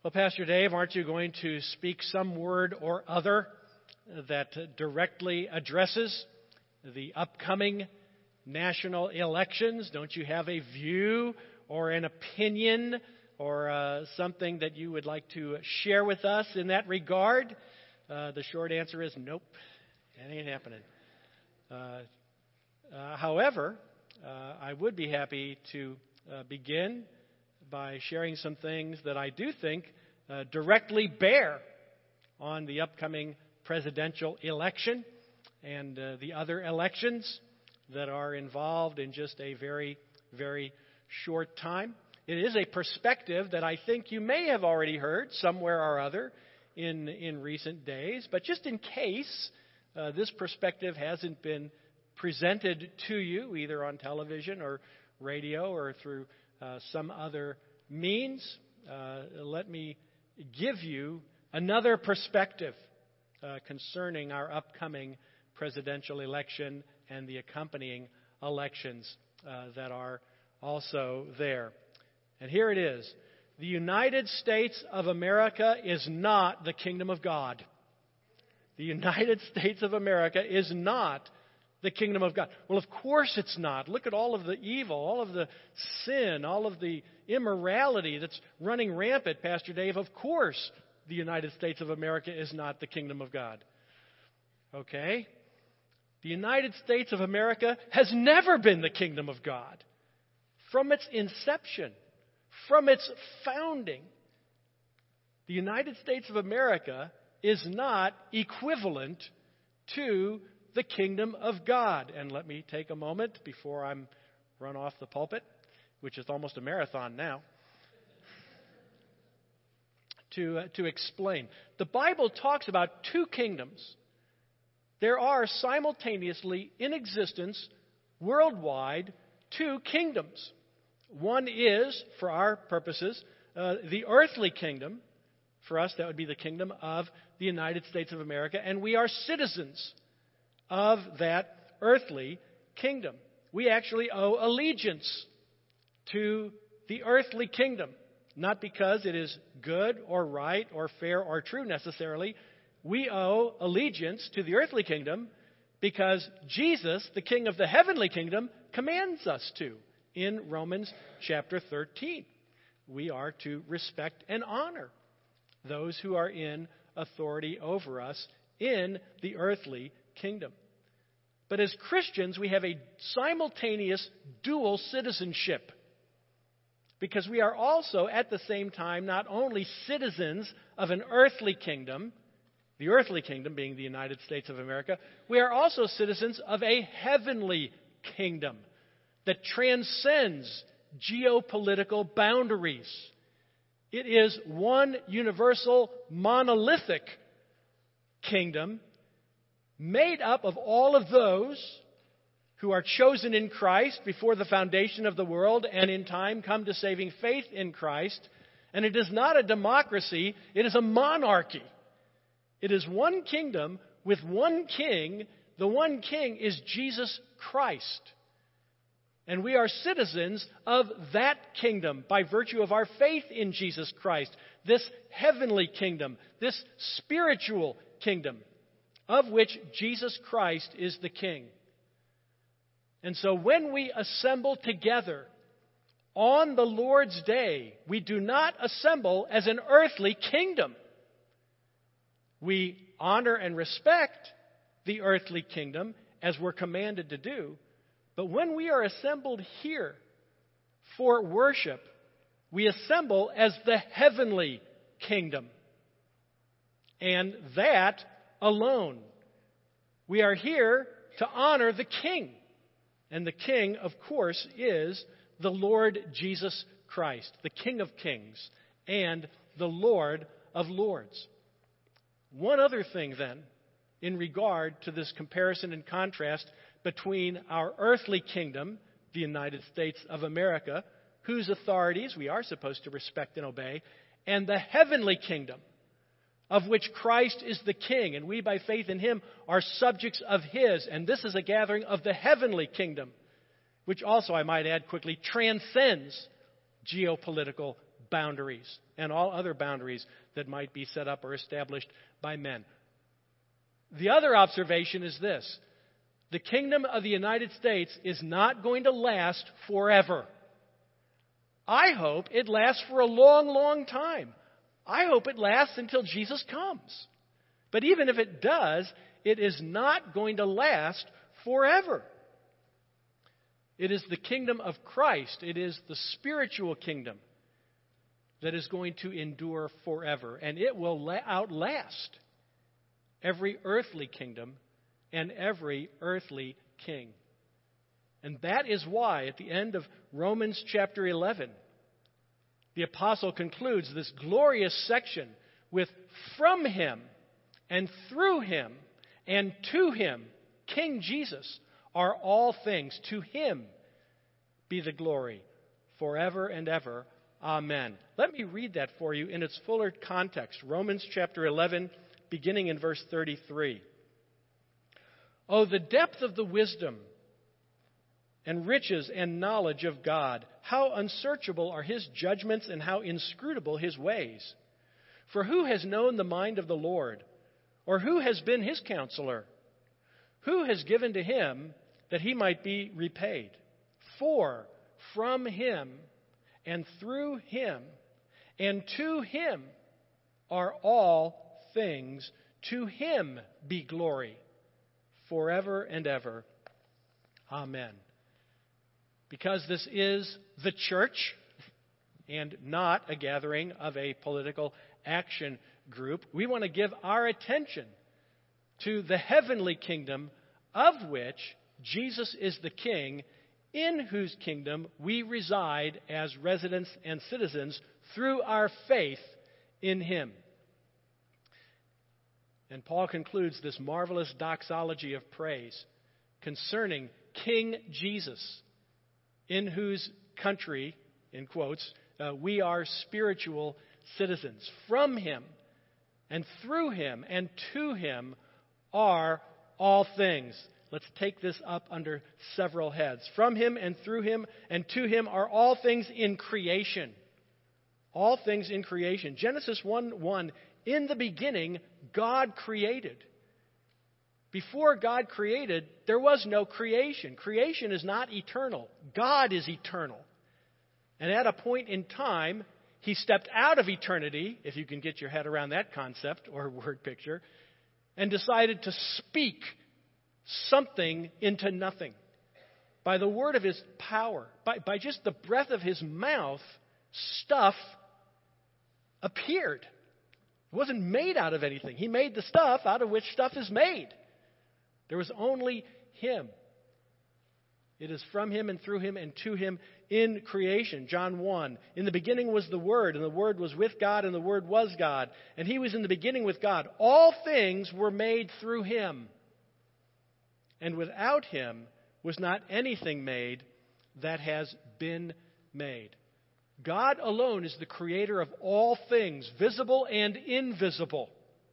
Well, Pastor Dave, aren't you going to speak some word or other that directly addresses the upcoming national elections? Don't you have a view or an opinion or something that you would like to share with us in that regard? The short answer is nope. It ain't happening. However, I would be happy to begin by sharing some things that I do think directly bear on the upcoming presidential election and the other elections that are involved in just a very, very short time. It is a perspective that I think you may have already heard somewhere or other in recent days, but just in case this perspective hasn't been presented to you either on television or radio or through some other means, let me give you another perspective concerning our upcoming presidential election and the accompanying elections that are also there. And here it is. The United States of America is not the kingdom of God. The United States of America is not the kingdom of God. Well, of course it's not. Look at all of the evil, all of the sin, all of the immorality that's running rampant, Pastor Dave. Of course the United States of America is not the kingdom of God. Okay? The United States of America has never been the kingdom of God. From its inception, from its founding, the United States of America is not equivalent to the kingdom of God. And let me take a moment before I'm run off the pulpit, which is almost a marathon now, to explain. The Bible talks about two kingdoms. There are simultaneously in existence worldwide two kingdoms. One is, for our purposes, the earthly kingdom. For us, that would be the kingdom of the United States of America, and we are citizens of that earthly kingdom. We actually owe allegiance to the earthly kingdom, not because it is good or right or fair or true necessarily. We owe allegiance to the earthly kingdom because Jesus, the King of the heavenly kingdom, commands us to in Romans chapter 13. We are to respect and honor those who are in authority over us in the earthly kingdom. But as Christians, we have a simultaneous dual citizenship because we are also at the same time not only citizens of an earthly kingdom, the earthly kingdom being the United States of America, we are also citizens of a heavenly kingdom that transcends geopolitical boundaries. It is one universal monolithic kingdom made up of all of those who are chosen in Christ before the foundation of the world and in time come to saving faith in Christ. And it is not a democracy, it is a monarchy. It is one kingdom with one king. The one king is Jesus Christ. And we are citizens of that kingdom by virtue of our faith in Jesus Christ. This heavenly kingdom, this spiritual kingdom, of which Jesus Christ is the king. And so when we assemble together on the Lord's day, we do not assemble as an earthly kingdom. We honor and respect the earthly kingdom as we're commanded to do. But when we are assembled here for worship, we assemble as the heavenly kingdom. And that alone. We are here to honor the King. And the King, of course, is the Lord Jesus Christ, the King of Kings and the Lord of Lords. One other thing, then, in regard to this comparison and contrast between our earthly kingdom, the United States of America, whose authorities we are supposed to respect and obey, and the heavenly kingdom, of which Christ is the King, and we by faith in Him are subjects of His. And this is a gathering of the heavenly kingdom, which also, I might add quickly, transcends geopolitical boundaries and all other boundaries that might be set up or established by men. The other observation is this: the kingdom of the United States is not going to last forever. I hope it lasts for a long, long time. I hope it lasts until Jesus comes. But even if it does, it is not going to last forever. It is the kingdom of Christ. It is the spiritual kingdom that is going to endure forever. And it will outlast every earthly kingdom and every earthly king. And that is why at the end of Romans chapter 11, the apostle concludes this glorious section with "from him and through him and to him, King Jesus, are all things. To him be the glory forever and ever. Amen." Let me read that for you in its fuller context. Romans chapter 11, beginning in verse 33. "Oh, the depth of the wisdom and riches and knowledge of God! How unsearchable are his judgments and how inscrutable his ways! For who has known the mind of the Lord? Or who has been his counselor? Who has given to him that he might be repaid? For from him and through him and to him are all things. To him be glory forever and ever. Amen." Because this is the church and not a gathering of a political action group, we want to give our attention to the heavenly kingdom of which Jesus is the King, in whose kingdom we reside as residents and citizens through our faith in him. And Paul concludes this marvelous doxology of praise concerning King Jesus, in whose country, in quotes, we are spiritual citizens. From him and through him and to him are all things. Let's take this up under several heads. From him and through him and to him are all things in creation. All things in creation. Genesis 1:1, in the beginning, God created. Before God created, there was no creation. Creation is not eternal. God is eternal. And at a point in time, he stepped out of eternity, if you can get your head around that concept or word picture, and decided to speak something into nothing. By the word of his power, by just the breath of his mouth, stuff appeared. It wasn't made out of anything. He made the stuff out of which stuff is made. There was only him. It is from him and through him and to him in creation. John 1. In the beginning was the Word, and the Word was with God, and the Word was God. And he was in the beginning with God. All things were made through him. And without him was not anything made that has been made. God alone is the creator of all things, visible and invisible.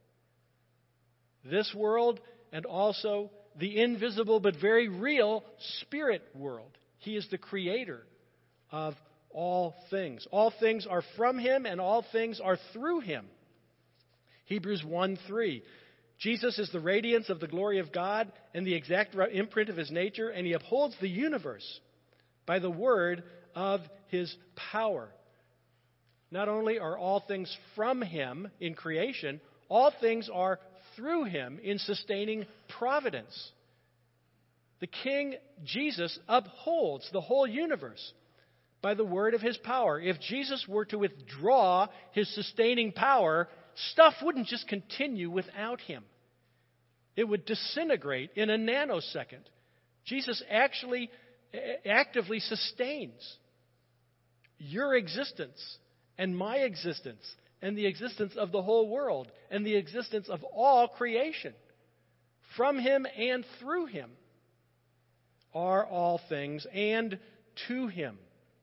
This world and also the invisible but very real spirit world. He is the creator of all things. All things are from him and all things are through him. Hebrews 1:3. Jesus is the radiance of the glory of God and the exact imprint of his nature, and he upholds the universe by the word of his power. Not only are all things from him in creation, all things are through him in sustaining providence. The King Jesus upholds the whole universe by the word of his power. If Jesus were to withdraw his sustaining power, stuff wouldn't just continue without him. It would disintegrate in a nanosecond. Jesus actually actively sustains your existence and my existence and the existence of the whole world and the existence of all creation. From him and through him are all things, and to him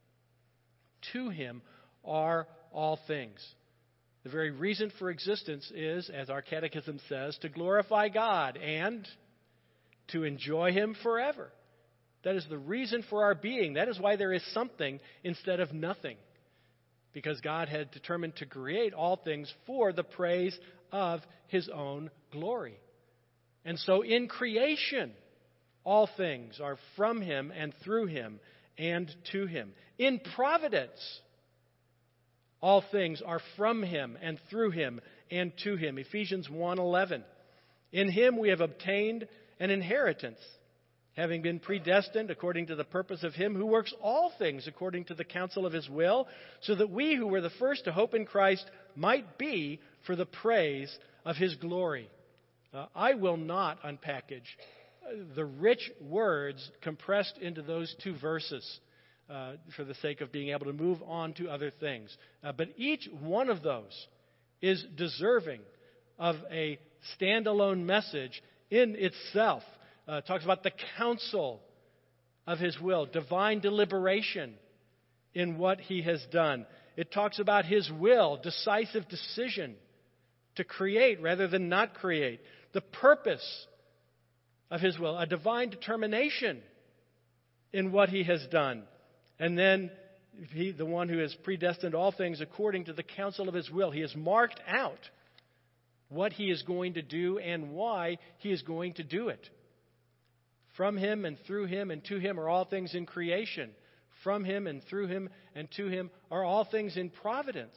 are all things. The very reason for existence is, as our catechism says, to glorify God and to enjoy him forever. That is the reason for our being. That is why there is something instead of nothing. because God had determined to create all things for the praise of His own glory. And so in creation, all things are from Him and through Him and to Him. In providence, all things are from Him and through Him and to Him. Ephesians 1:11. In Him we have obtained an inheritance, having been predestined according to the purpose of Him who works all things according to the counsel of His will, so that we who were the first to hope in Christ might be for the praise of His glory. I will not unpackage the rich words compressed into those two verses for the sake of being able to move on to other things. But each one of those is deserving of a standalone message in itself. Talks about the counsel of His will, divine deliberation in what He has done. It talks about His will, decisive decision to create rather than not create. The purpose of His will, a divine determination in what He has done. And then He, the one who has predestined all things according to the counsel of His will. He has marked out what He is going to do and why He is going to do it. From Him and through Him and to Him are all things in creation. From Him and through Him and to Him are all things in providence.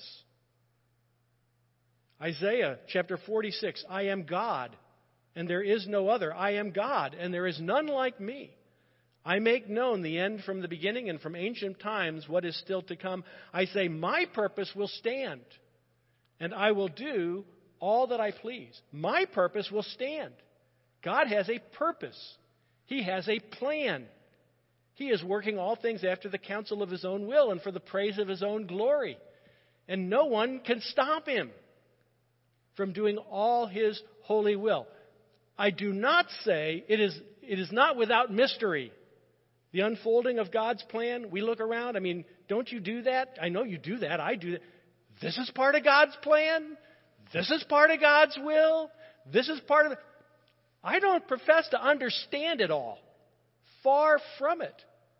Isaiah chapter 46, I am God, and there is no other. I am God, and there is none like me. I make known the end from the beginning, and from ancient times what is still to come. I say, my purpose will stand, and I will do all that I please. My purpose will stand. God has a purpose. He has a plan. He is working all things after the counsel of His own will and for the praise of His own glory. And no one can stop Him from doing all His holy will. I do not say it is not without mystery. The unfolding of God's plan, we look around. I mean, don't you do that? I know you do that. I do that. This is part of God's plan. This is part of God's will. This is part of it. I don't profess to understand it all. Far from it.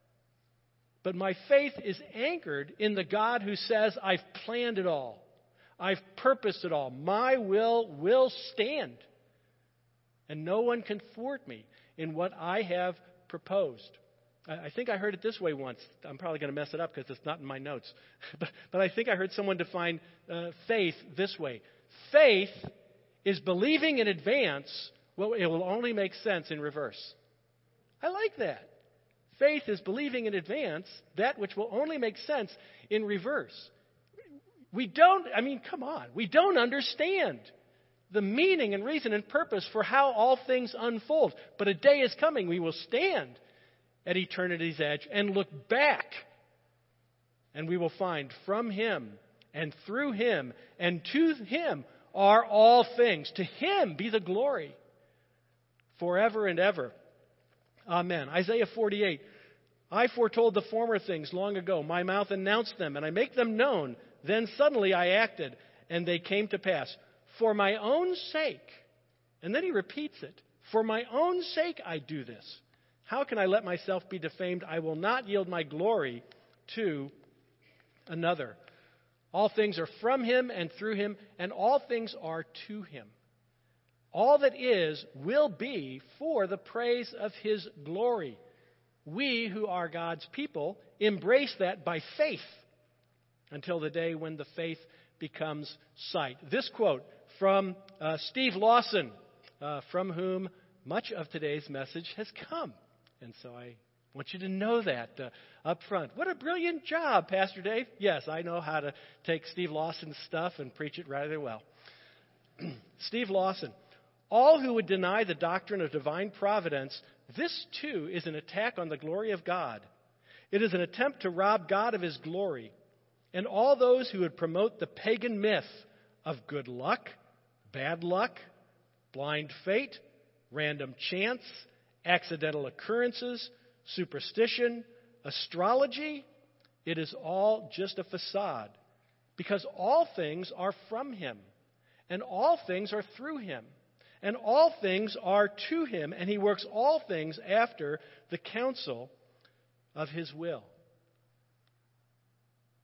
But my faith is anchored in the God who says, I've planned it all. I've purposed it all. My will stand. And no one can thwart me in what I have proposed. I think I heard it this way once. I'm probably going to mess it up because it's not in my notes. But I think I heard someone define faith this way. Faith is believing in advance what it will only make sense in reverse. I like that. Faith is believing in advance that which will only make sense in reverse. We don't understand the meaning and reason and purpose for how all things unfold. But a day is coming, we will stand at eternity's edge and look back, and we will find from Him and through Him and to Him are all things. To Him be the glory forever and ever. Amen. Isaiah 48. I foretold the former things long ago. My mouth announced them, and I make them known. Then suddenly I acted, and they came to pass. For my own sake, and then he repeats it, for my own sake I do this. How can I let myself be defamed? I will not yield my glory to another. All things are from Him and through Him, and all things are to Him. All that is will be for the praise of His glory. We who are God's people embrace that by faith until the day when the faith becomes sight. This quote from Steve Lawson, from whom much of today's message has come. And so I want you to know that up front. What a brilliant job, Pastor Dave. Yes, I know how to take Steve Lawson's stuff and preach it rather well. Steve Lawson. All who would deny the doctrine of divine providence, this too is an attack on the glory of God. It is an attempt to rob God of His glory. And all those who would promote the pagan myth of good luck, bad luck, blind fate, random chance, accidental occurrences, superstition, astrology, it is all just a facade. Because all things are from Him, and all things are through Him. And all things are to Him, and He works all things after the counsel of His will.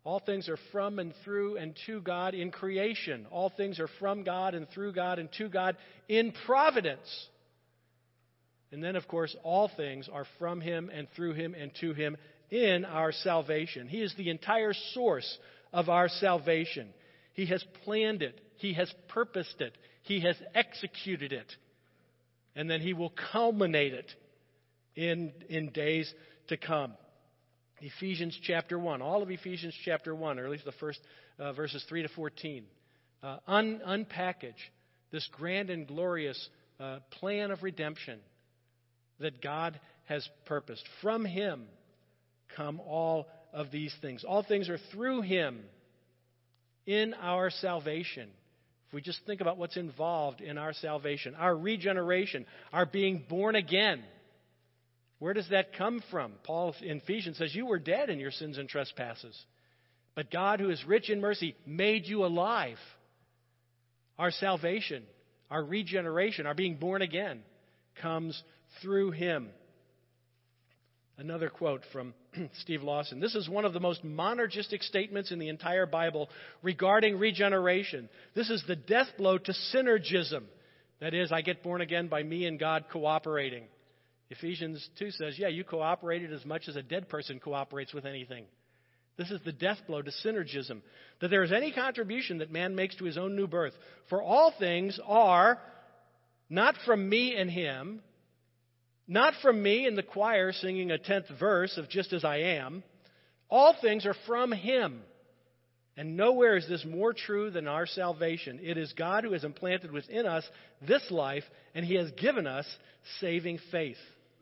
All things are from and through and to God in creation. All things are from God and through God and to God in providence. And then, of course, all things are from Him and through Him and to Him in our salvation. He is the entire source of our salvation. He has planned it. He has purposed it. He has executed it. And then He will culminate it in days to come. Ephesians chapter 1, all of Ephesians chapter 1, or at least the first verses 3 to 14, unpackage this grand and glorious plan of redemption that God has purposed. From Him come all of these things. All things are through Him in our salvation. If we just think about what's involved in our salvation, our regeneration, our being born again. Where does that come from? Paul in Ephesians says, you were dead in your sins and trespasses, but God, who is rich in mercy, made you alive. Our salvation, our regeneration, our being born again comes through Him. Another quote from Steve Lawson. This is one of the most monergistic statements in the entire Bible regarding regeneration. This is the death blow to synergism. That is, I get born again by me and God cooperating. Ephesians 2 says, you cooperated as much as a dead person cooperates with anything. This is the death blow to synergism. That there is any contribution that man makes to his own new birth. For all things are not from me and him, not from me and the choir singing a 10th verse of Just As I Am. All things are from Him. And nowhere is this more true than our salvation. It is God who has implanted within us this life, and He has given us saving faith.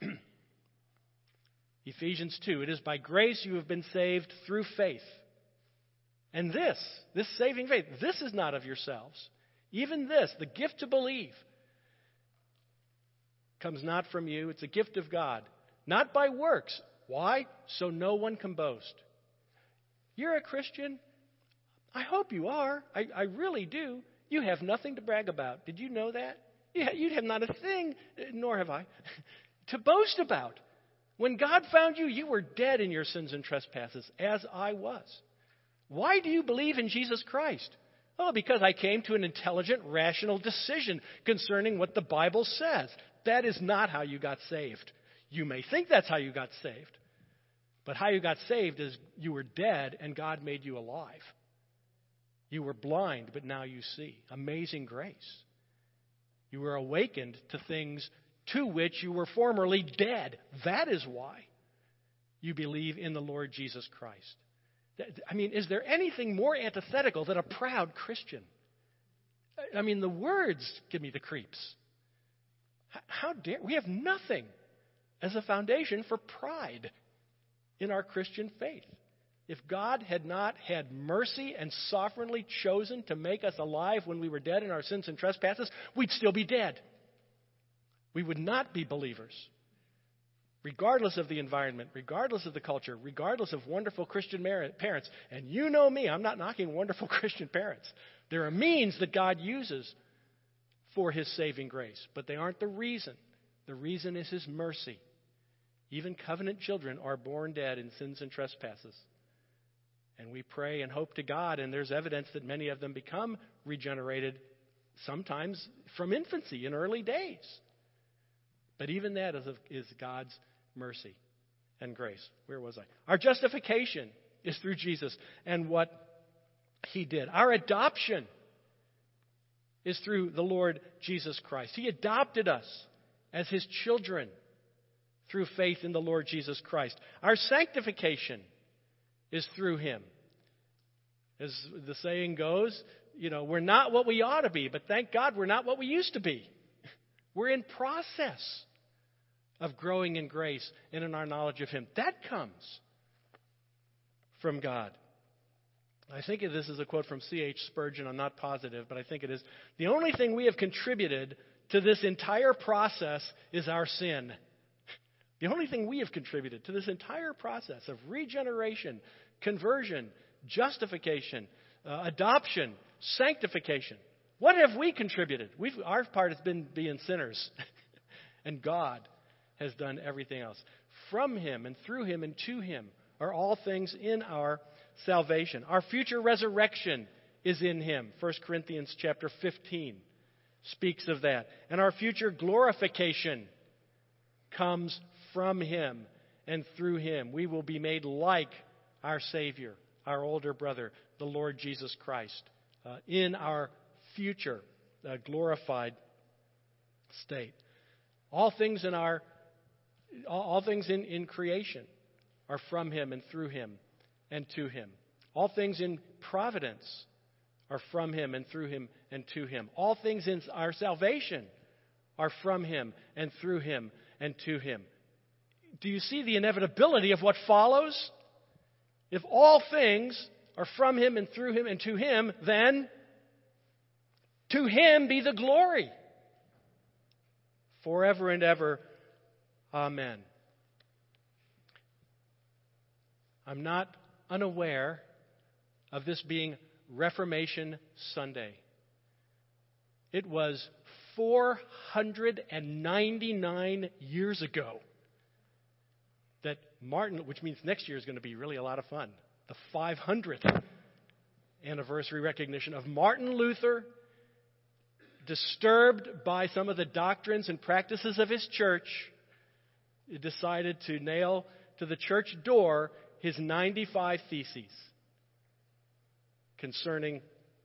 Ephesians 2, it is by grace you have been saved through faith. And this saving faith, this is not of yourselves. Even this, the gift to believe, comes not from you. It's a gift of God, not by works. Why? So no one can boast. You're a Christian? I hope you are. I really do. You have nothing to brag about. Did you know that? You have not a thing, nor have I, to boast about. When God found you, you were dead in your sins and trespasses, as I was. Why do you believe in Jesus Christ? Oh, because I came to an intelligent, rational decision concerning what the Bible says. That is not how you got saved. You may think that's how you got saved. But how you got saved is you were dead and God made you alive. You were blind, but now you see. Amazing grace. You were awakened to things to which you were formerly dead. That is why you believe in the Lord Jesus Christ. I mean, is there anything more antithetical than a proud Christian? I mean, the words give me the creeps. How dare we have nothing as a foundation for pride in our Christian faith. If God had not had mercy and sovereignly chosen to make us alive when we were dead in our sins and trespasses, we'd still be dead. We would not be believers. Regardless of the environment, regardless of the culture, regardless of wonderful Christian parents. And you know me, I'm not knocking wonderful Christian parents. There are means that God uses for His saving grace, but they aren't the reason. The reason is His mercy. Even covenant children are born dead in sins and trespasses. And we pray and hope to God, and there's evidence that many of them become regenerated, sometimes from infancy, in early days. But even that is God's mercy and grace. Where was I? Our justification is through Jesus and what He did. Our adoption is through the Lord Jesus Christ. He adopted us as His children through faith in the Lord Jesus Christ. Our sanctification is through Him. As the saying goes, we're not what we ought to be, but thank God we're not what we used to be. We're in process of growing in grace and in our knowledge of Him. That comes from God. I think this is a quote from C.H. Spurgeon. I'm not positive, but I think it is. The only thing we have contributed to this entire process is our sin. The only thing we have contributed to this entire process of regeneration, conversion, justification, adoption, sanctification. What have we contributed? Our part has been being sinners. And God has done everything else. From Him and through Him and to Him are all things in our salvation. Our future resurrection is in him. 1 Corinthians chapter 15 speaks of that. And our future glorification comes from him and through him. We will be made like our Savior, our older brother, the Lord Jesus Christ, in our future glorified state. All things in creation are from him and through him and to him. All things in providence are from him and through him and to him. All things in our salvation are from him and through him and to him. Do you see the inevitability of what follows? If all things are from him and through him and to him, then to him be the glory forever and ever. Amen. I'm not unaware of this being Reformation Sunday. It was 499 years ago that Martin, which means next year is going to be really a lot of fun, the 500th anniversary recognition of Martin Luther, disturbed by some of the doctrines and practices of his church, decided to nail to the church door his 95 theses concerning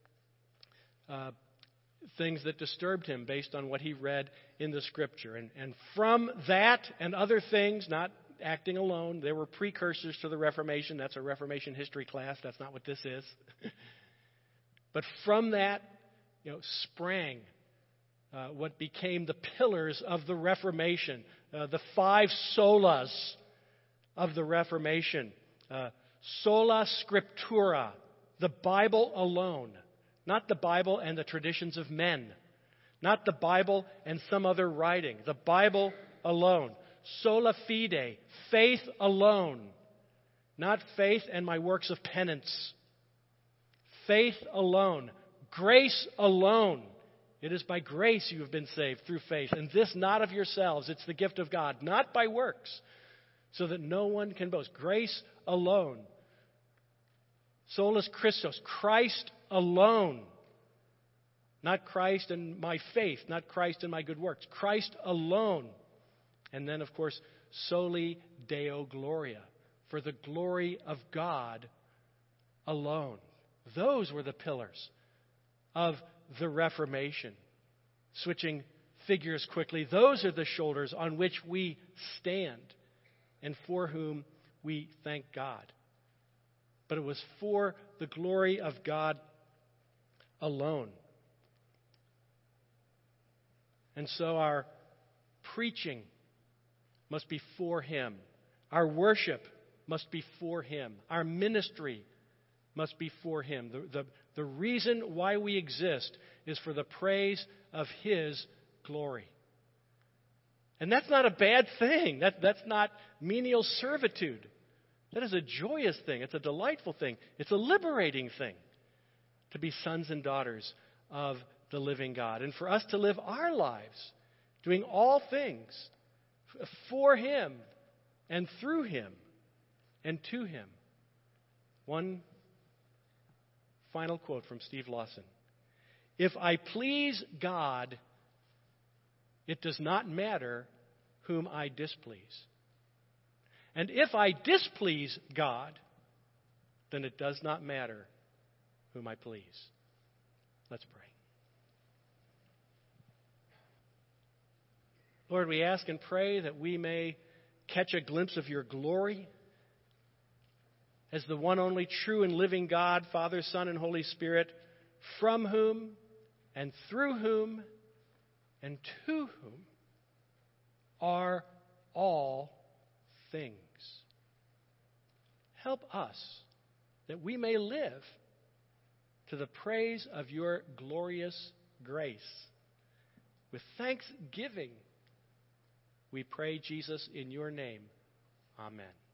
things that disturbed him based on what he read in the Scripture. And from that and other things, not acting alone, there were precursors to the Reformation. That's a Reformation history class. That's not what this is. But from that, sprang what became the pillars of the Reformation, the 5 solas of the Reformation. Sola Scriptura, the Bible alone, not the Bible and the traditions of men, not the Bible and some other writing, the Bible alone. Sola fide, faith alone, not faith and my works of penance. Faith alone, grace alone. It is by grace you have been saved through faith, and this not of yourselves. It's the gift of God, not by works, so that no one can boast. Grace alone. Solus Christus, Christ alone. Not Christ and my faith, not Christ and my good works. Christ alone. And then, of course, Soli Deo Gloria, for the glory of God alone. Those were the pillars of the Reformation. Switching figures quickly, those are the shoulders on which we stand and for whom we thank God. But it was for the glory of God alone. And so our preaching must be for him. Our worship must be for him. Our ministry must be for him. The reason why we exist is for the praise of his glory. And that's not a bad thing. That's not menial servitude. That is a joyous thing. It's a delightful thing. It's a liberating thing to be sons and daughters of the living God. And for us to live our lives doing all things for him and through him and to him. One final quote from Steve Lawson. If I please God, it does not matter whom I displease. And if I displease God, then it does not matter whom I please. Let's pray. Lord, we ask and pray that we may catch a glimpse of your glory as the one only true and living God, Father, Son, and Holy Spirit, from whom and through whom and to whom are all things. Help us that we may live to the praise of your glorious grace. With thanksgiving, we pray, Jesus, in your name. Amen.